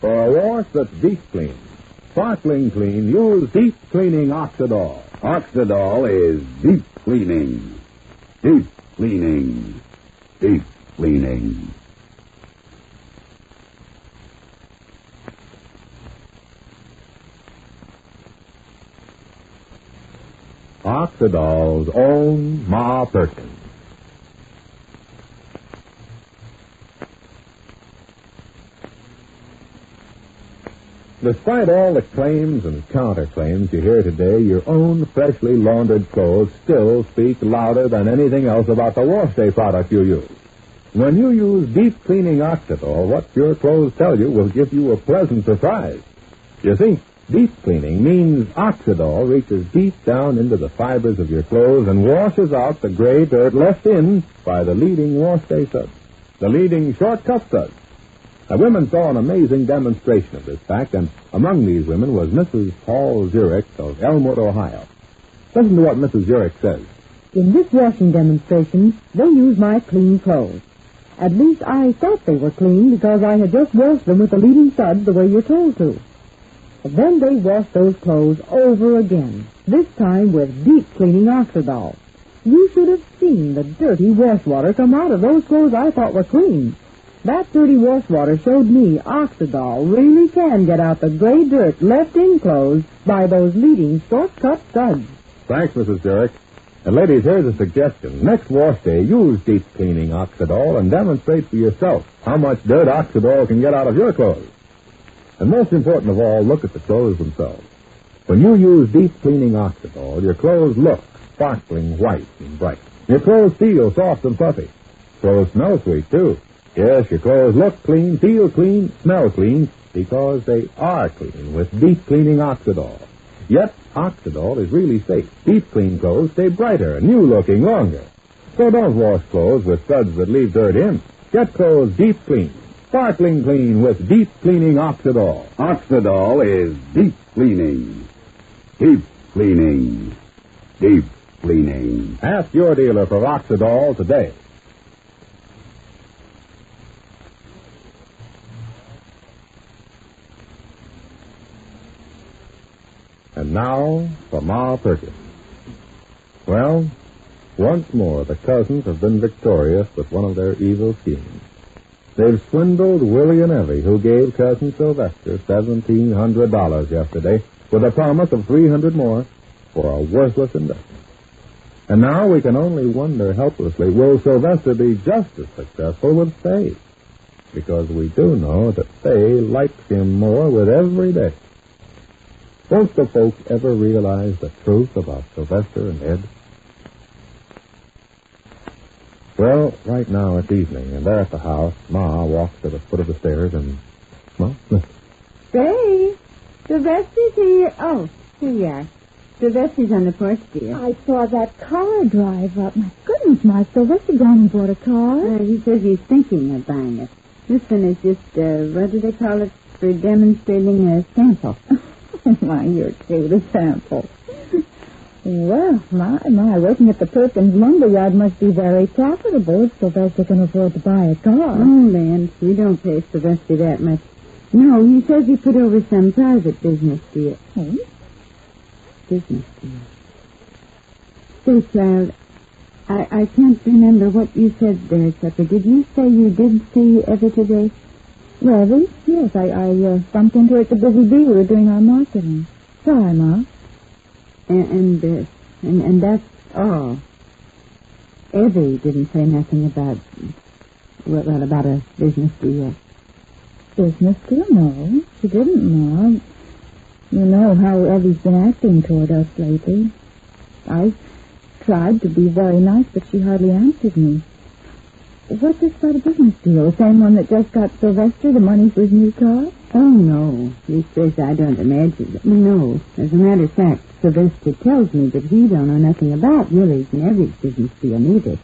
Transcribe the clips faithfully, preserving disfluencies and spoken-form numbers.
For a wash that's deep clean, sparkling clean, use deep cleaning Oxidol. Oxidol is deep cleaning. Deep cleaning. Deep cleaning. Oxidol's own Ma Perkins. Despite all the claims and counterclaims you hear today, your own freshly laundered clothes still speak louder than anything else about the wash day product you use. When you use deep cleaning Oxidol, what your clothes tell you will give you a pleasant surprise. You see, deep cleaning means Oxidol reaches deep down into the fibers of your clothes and washes out the gray dirt left in by the leading wash day suds, the leading shortcut suds. Now, women saw an amazing demonstration of this fact, and among these women was Missus Paul Zurich of Elmwood, Ohio. Listen to what Missus Zurich says. In this washing demonstration, they used my clean clothes. At least I thought they were clean because I had just washed them with the leading suds the way you're told to. But then they washed those clothes over again, this time with deep cleaning Oxidol. You should have seen the dirty wash water come out of those clothes I thought were clean. That dirty wash water showed me Oxidol really can get out the gray dirt left in clothes by those leading shortcut suds. Thanks, Missus Zurich. And ladies, here's a suggestion. Next wash day, use deep cleaning Oxidol and demonstrate for yourself how much dirt Oxidol can get out of your clothes. And most important of all, look at the clothes themselves. When you use deep cleaning Oxidol, your clothes look sparkling white and bright. Your clothes feel soft and fluffy. Clothes smell sweet, too. Yes, your clothes look clean, feel clean, smell clean, because they are clean with deep cleaning Oxidol. Yet, Oxidol is really safe. Deep clean clothes stay brighter and new-looking longer. So don't wash clothes with suds that leave dirt in. Get clothes deep clean, sparkling clean with deep cleaning Oxidol. Oxidol is deep cleaning. Deep cleaning. Deep cleaning. Ask your dealer for Oxidol today. And now for Ma Perkins. Well, once more the cousins have been victorious with one of their evil schemes. They've swindled Willie and Evie, who gave Cousin Sylvester seventeen hundred dollars yesterday, with a promise of three hundred more for a worthless investment. And now we can only wonder helplessly, will Sylvester be just as successful with Faye? Because we do know that Faye likes him more with every day. Won't the folks ever realize the truth about Sylvester and Ed? Well, right now it's evening, and there at the house, Ma walks to the foot of the stairs and... Well, listen. Say, Sylvester's here. Oh, here you are. Sylvester's on the porch, dear. I saw that car drive up. My goodness, my Sylvester gone and bought a car. Uh, he says he's thinking of buying it. This one is just, uh, what do they call it, for demonstrating a sample. Oh, my, you're cute, a sample. Well, my, my, working at the Perkins lumberyard must be very profitable if Sylvester can afford to buy a car. Oh, Lance, we don't pay Sylvester that much. No, he says he put over some private business deal. Hmm? Business deal. Say, child, I, I can't remember what you said there, Supper. Did you say you did see Evie today? Evie? Yes, I, I uh, bumped into her at the Busy Bee. We were doing our marketing. Sorry, Ma. And and, uh, and and that's all. Evie didn't say nothing about, well, about a business deal. Business deal? No, she didn't, Ma. You know how Evie's been acting toward us lately. I tried to be very nice, but she hardly answered me. What's this about a business deal? The same one that just got Sylvester the money for his new car? Oh, no. He says I don't imagine that. No. As a matter of fact, Sylvester tells me that he don't know nothing about Willie's and Evie's business deal neither.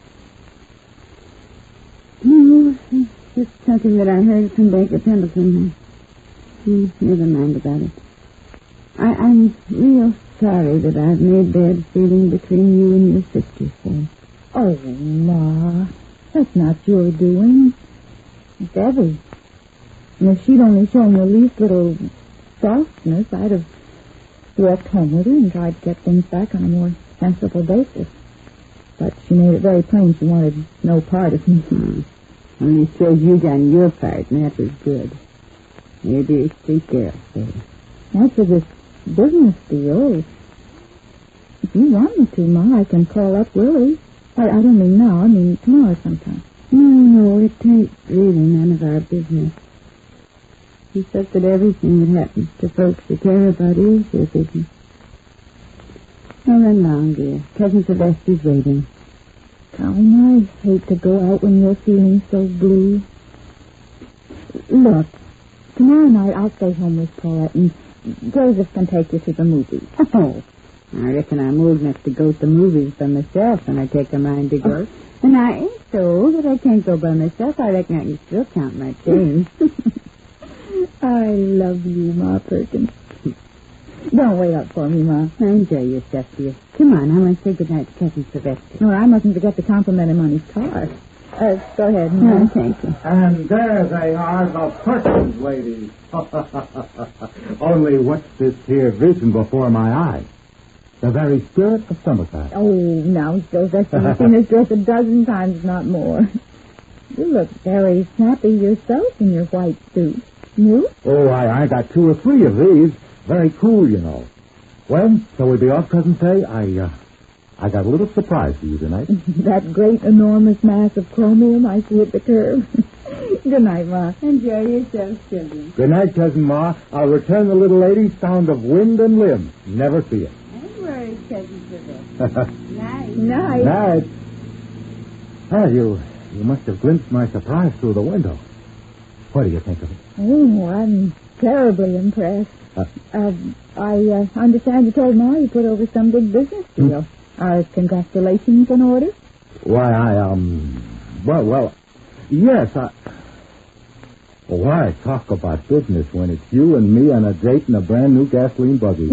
No, it's just something that I heard from Baker Pendleton. Hmm, never mind about it. I, I'm real sorry that I've made bad feeling between you and your sister, so. Oh, Ma, that's not your doing. It's Evie. And if she'd only shown the least little softness, I'd have walked home with her and tried to get things back on a more sensible basis. But she made it very plain she wanted no part of me. Hmm. Well, it shows you done your part, and that was good. You do take care of it. As for this business deal, if you want me to, Ma, I can call up Willie. I, I don't mean now, I mean tomorrow sometime. No, no, it ain't really none of our business. He said that everything that happens to folks you care about is their business. Now run along, dear. Cousin Sylvester's waiting. Colin, I hate to go out when you're feeling so blue. Look, tomorrow night I'll stay home with Paulette, and Joseph can take you to the movies. Oh, I reckon I'm old enough to go to movies by myself when I take a mind to go. And I ain't so old that I can't go by myself. I reckon I can still count my change. I love you, Ma Perkins. Don't wait up for me, Ma. Enjoy yourself, dear. Come on, I want to say goodnight to Cousin Sylvester. No, I mustn't forget to compliment him on his car. Uh, go ahead, Ma. No, thank you. And there they are, the Perkins ladies. Only what's this here vision before my eyes? The very spirit of summertime. Oh, now, Joseph, you've seen this dress a dozen times, not more. You look very snappy yourself in your white suit. You? Oh, I, I got two or three of these. Very cool, you know. Well, shall we be off, Cousin Fay? I, uh, I got a little surprise for you tonight. That great, enormous mass of chromium I see at the curb. Good night, Ma. Enjoy yourselves, children. Good night, Cousin Ma. I'll return the little lady sound of wind and limb. Never see it. Don't worry, Cousin Sylvester. Night. Night. Night. Ah, you, you must have glimpsed my surprise through the window. What do you think of it? Oh, I'm terribly impressed. Uh, Uh, I uh, understand you told Ma you put over some big business deal. Are congratulations in order? Why, I, um, well, well, yes, I... Why talk about business when it's you and me on a date in a brand new gasoline buggy?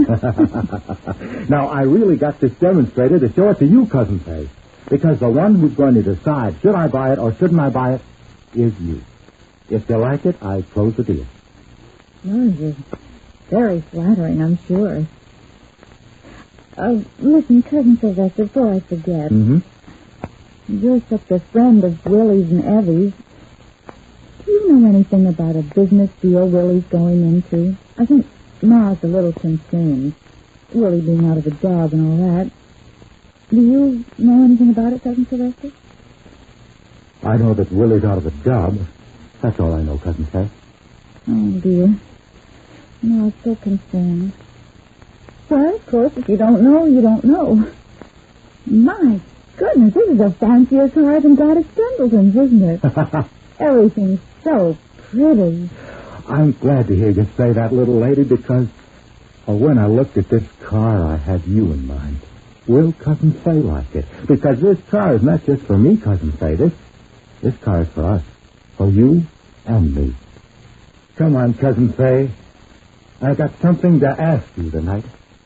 Now, I really got this demonstrated to show it to you, Cousin Fay, because the one who's going to decide should I buy it or shouldn't I buy it is you. If you like it, I close the deal. Oh, you're very flattering, I'm sure. Uh, listen, Cousin Sylvester, before I forget, Mm-hmm. you're such a friend of Willie's and Evie's. Do you know anything about a business deal Willie's going into? I think Ma's a little concerned. Willie being out of a job and all that. Do you know anything about it, Cousin Sylvester? I know that Willie's out of a job. That's all I know, Cousin Fay. Oh, dear. No, I'm so concerned. Well, of course, if you don't know, you don't know. My goodness, this is a fancier car than Gladys Pendleton's, isn't it? Everything's so pretty. I'm glad to hear you say that, little lady, because well, when I looked at this car, I had you in mind. Will Cousin Fay like it? Because this car is not just for me, Cousin Fay. This, this car is for us. For you and me. Come on, Cousin Fay. I got something to ask you tonight.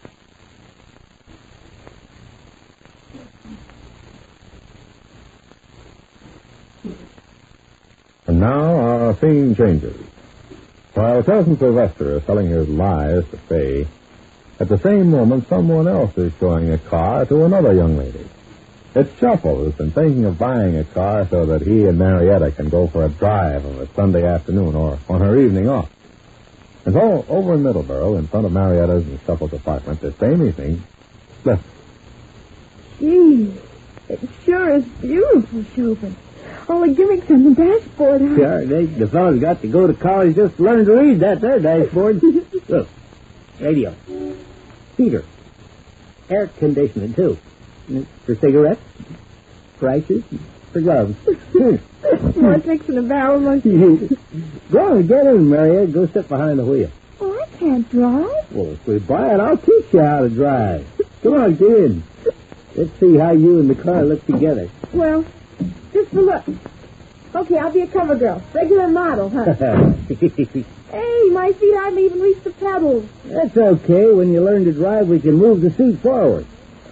And now our scene changes. While Cousin Sylvester is telling his lies to Fay, at the same moment someone else is showing a car to another young lady. It's Shuffle, who's been thinking of buying a car so that he and Marietta can go for a drive of a Sunday afternoon or on her evening off. And so, over in Middleborough, in front of Marietta's and Shuffle's apartment, this same evening, listen. Gee, it sure is beautiful, Chopin. All the gimmicks on the dashboard. Huh? Sure, they, the fellow's got to go to college just to learn to read that there dashboard. Look, radio, heater, air conditioning, too. For cigarettes, prices, for gloves. More tricks in a barrel monkey. Go on, get in, Marietta. Go sit behind the wheel. Oh, I can't drive. Well, if we buy it, I'll teach you how to drive. Come on, get in. Let's see how you and the car look together. Well, just for look. Okay, I'll be a cover girl. Regular model, huh? Hey, my feet haven't even reached the pedals. That's okay. When you learn to drive, we can move the seat forward.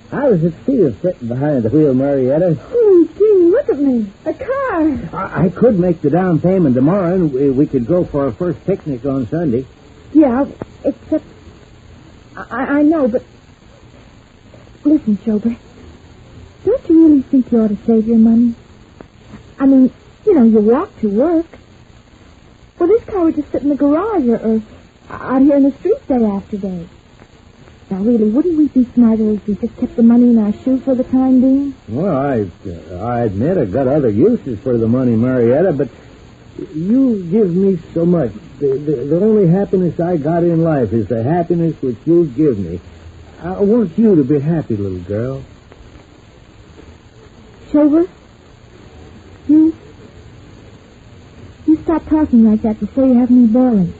How does it feel sitting behind the wheel, Marietta? Oh, gee, look at me. A car. I, I could make the down payment tomorrow, and we, we could go for our first picnic on Sunday. Yeah, except... I, I know, but... Listen, Shober. Don't you really think you ought to save your money? I mean, you know, you walk to work. Well, this car would just sit in the garage or, or out here in the street day after day. Now, really, wouldn't we be smarter if we just kept the money in our shoe for the time being? Well, I uh, I admit I've got other uses for the money, Marietta, but you give me so much. The, the, the only happiness I got in life is the happiness which you give me. I want you to be happy, little girl. Shober, you... You stop talking like that before you have me boiling.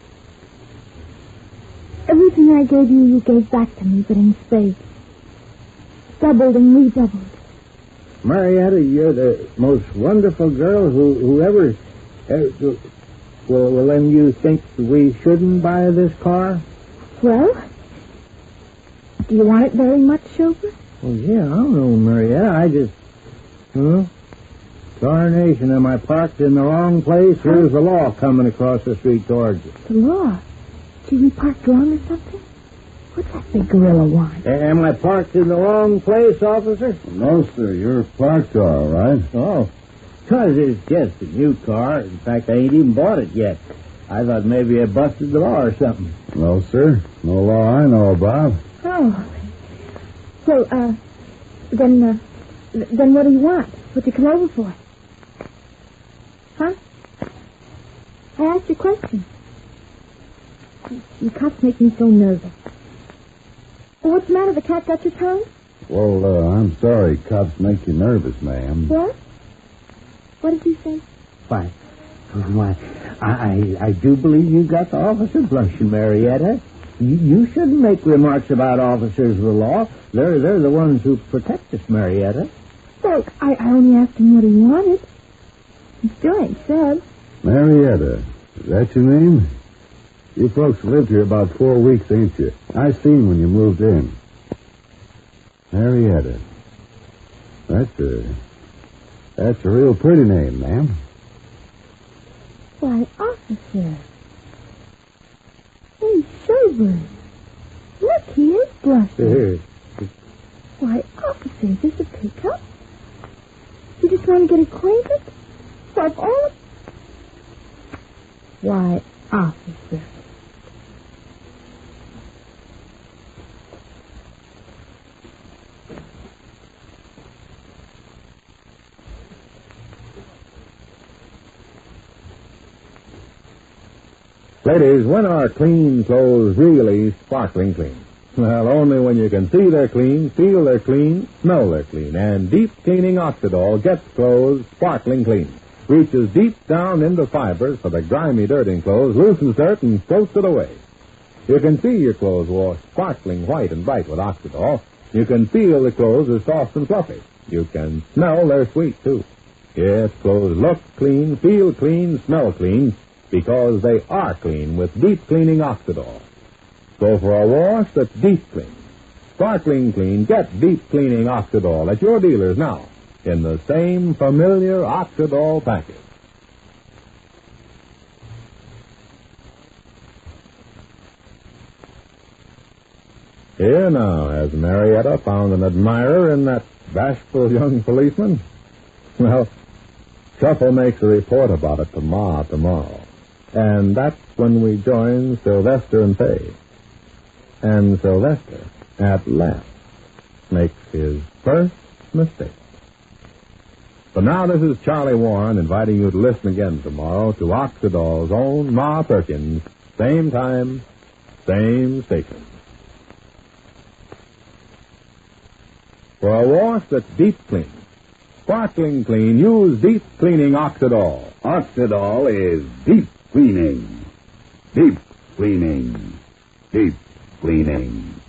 Everything I gave you, you gave back to me, but in spades. Doubled and redoubled. Marietta, you're the most wonderful girl who, who ever... Uh, well, well, then you think we shouldn't buy this car? Well, do you want it very much, Shober? Well, yeah, I don't know, Marietta. I just... Huh? Darnation, am I parked in the wrong place? Huh? Here's the law coming across the street towards us. The law? Did we park wrong or something? What's that big gorilla want? Am I parked in the wrong place, officer? No, sir. You're parked all right. Oh, because it's just a new car. In fact, I ain't even bought it yet. I thought maybe I busted the law or something. No, sir. No law I know about. Oh. Well, uh, then, uh, th- then what do you want? What'd you come over for? Huh? I asked you a question. You cops make me so nervous. Oh, what's the matter? The cat got your tongue? Well, uh, I'm sorry cops make you nervous, ma'am. What? What did you say? Why, why, I, I, I do believe you got the officer blushing, Marietta. You, you shouldn't make remarks about officers of the law. They're, they're the ones who protect us, Marietta. Well, I, I only asked him what he wanted. He still ain't said. Marietta, is that your name? You folks lived here about four weeks, ain't you? I seen when you moved in. Marietta. That's a... That's a real pretty name, ma'am. Why, officer. Hey, Shober. Look, he is blushing. Why, officer, is this a pickup? You just want to get acquainted? Why, all... Why, officer. Ladies, when are clean clothes really sparkling clean? Well, only when you can see they're clean, feel they're clean, smell they're clean. And deep cleaning Oxidol gets clothes sparkling clean. Reaches deep down into fibers for the grimy dirt in clothes, loosens dirt, and floats it away. You can see your clothes washed sparkling white and bright with Oxidol. You can feel the clothes are soft and fluffy. You can smell they're sweet, too. Yes, clothes look clean, feel clean, smell clean, because they are clean with deep cleaning Oxidol. Go for a wash that's deep clean. Sparkling clean, get deep cleaning Oxidol at your dealers now in the same familiar Oxidol package. Here now, has Marietta found an admirer in that bashful young policeman? Well, Shuffle makes a report about it to Ma tomorrow. And that's when we join Sylvester and Fay. And Sylvester, at last, makes his first mistake. So now this is Charlie Warren inviting you to listen again tomorrow to Oxidol's own Ma Perkins. Same time, same station. For a wash that's deep clean, sparkling clean, use deep cleaning Oxidol. Oxidol is deep cleaning. Deep cleaning. Deep cleaning.